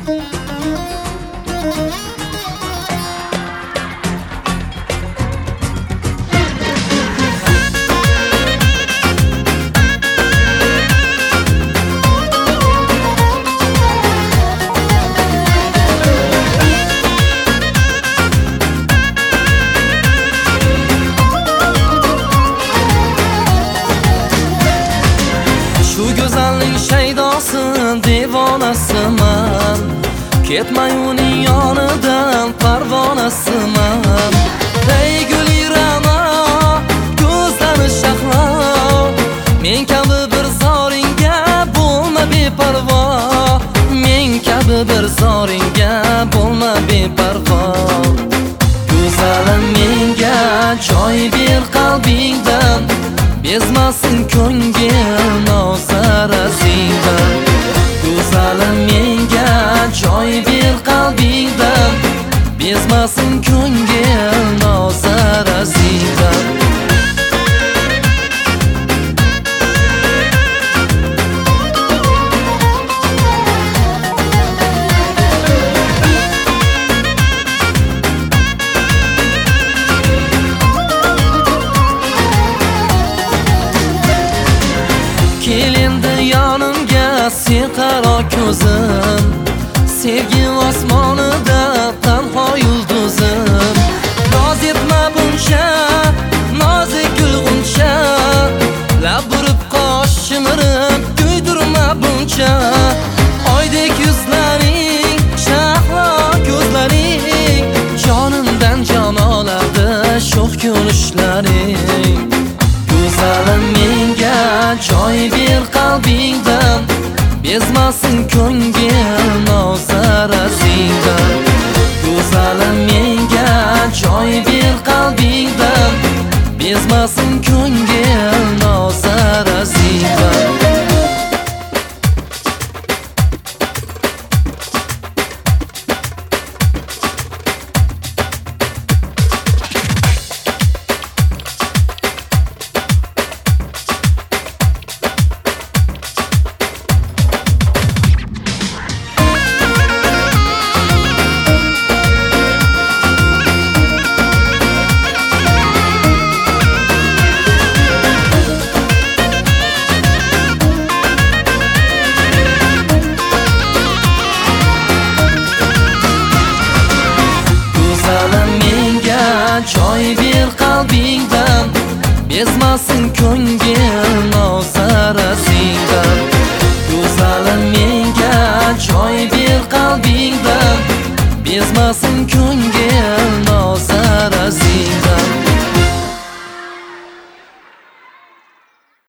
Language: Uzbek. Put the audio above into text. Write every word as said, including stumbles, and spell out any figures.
Shu go'zalning shaydosi devonasiman, ketmay uning yonidan parvonasiman. Ey guli ra'no, ko'zlari shahlo, men kabi bir zoringga bo'lma beparvo, men kabi bir zoringga bo'lma beparvo. Go'zalim menga joy ber qalbingdan, bezmasin ko'ngil nozarasingdan. Go'zalim menga joy ber qalbingdan, bezmasin ko'ngil nozarasingdan. Kel endi yonimga sen qaro ko'zim, sevgi osmonida tanho yulduzim. Noz etma buncha, nozik gulg'uncha, lab burib qosh shimirib kuydirma buncha. Oydek yuzlaring, shahlo ko'zlaring, jonimdan jon oladi sho'x ko'rishlaring. Go'zalim menga joy ber qalbingdan, bezmasin ko'ngil nozarasingdan. Go'zalim menga joy ber qalbingdan, bezmasin ko'ngil nozarasingdan. Joy ber qalbingdan, bezmasin ko'ngil nozarasingdan. Go'zalim menga joy ber qalbingdan, bezmasin ko'ngil